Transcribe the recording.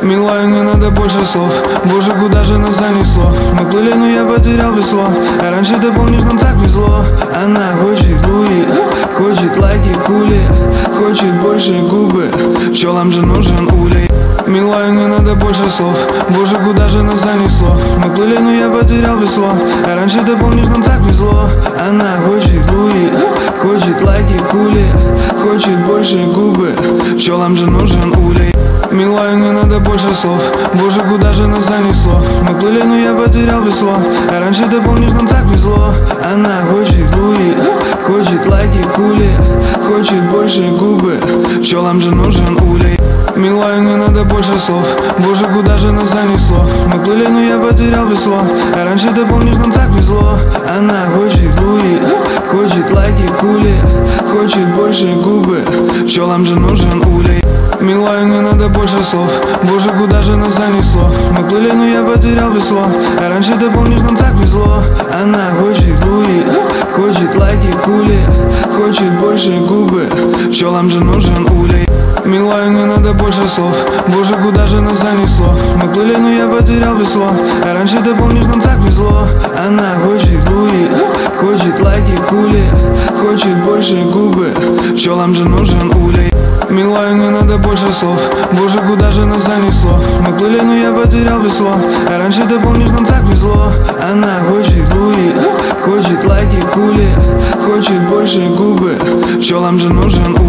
Милая, не надо больше слов. Боже, куда же нас занесло? Мы плыли, но я потерял весло. А раньше, ты помнишь, нам так везло. Она хочет буи, хочет лайки, хули, хочет больше губы. Пчелам же нужен улей. Милая, не надо больше слов. Боже, куда же нас занесло? Мы плыли, но я потерял весло. А раньше, ты помнишь, нам так везло. Она хочет буи, хочет лайки, хули, хочет больше губы. Пчелам же нужен улей. Милая, не надо больше слов. Боже, куда же нас занесло? Мы плыли, но я потерял весло. А раньше, ты помнишь, нам так везло. Она хочет буи, хочет лайки, хули, хочет больше губы. Пчелам же нужен улей. Милая, не надо больше слов. Боже, куда же нас занесло? Мы плыли, но я потерял весло. А раньше, ты помнишь, нам так везло. Она хочет буи, хочет лайки, хули, хочет больше губы. Пчелам же нужен улей. Милая, не надо больше слов. Боже, куда же нас занесло? Мы плыли, но я потерял весло. А раньше, ты помнишь, нам так везло. Она хочет буи, хочет лайки, хули, хочет больше губы. Пчелам же нужен улей. Милая, не надо больше слов. Боже, куда же нас занесло? Мы плыли, но я потерял весло. А раньше, ты помнишь, нам так везло. Она хочет буи, хочет лайки, хули, хочет больше губы. Пчелам же нужен улей. Милая, не надо больше слов. Боже, куда же нас занесло? Мы плыли, но я потерял весло. А раньше, ты помнишь, нам так везло. Она хочет буи, хочет лайки, хули, хочет больше губы. Пчелам же нужен улей.